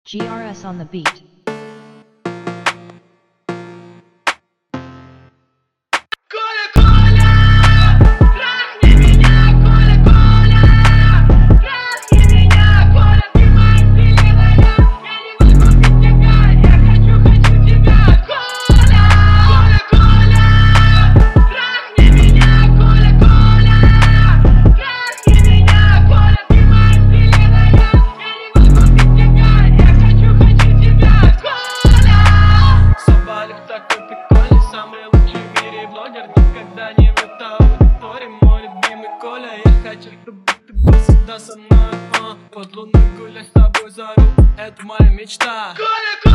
GRS on the beat. Никогда не врата аудитории, мой любимый Коля. Я хочу, чтобы ты был всегда со мной, под луной гулять с тобой за руку. Это моя мечта. Коля!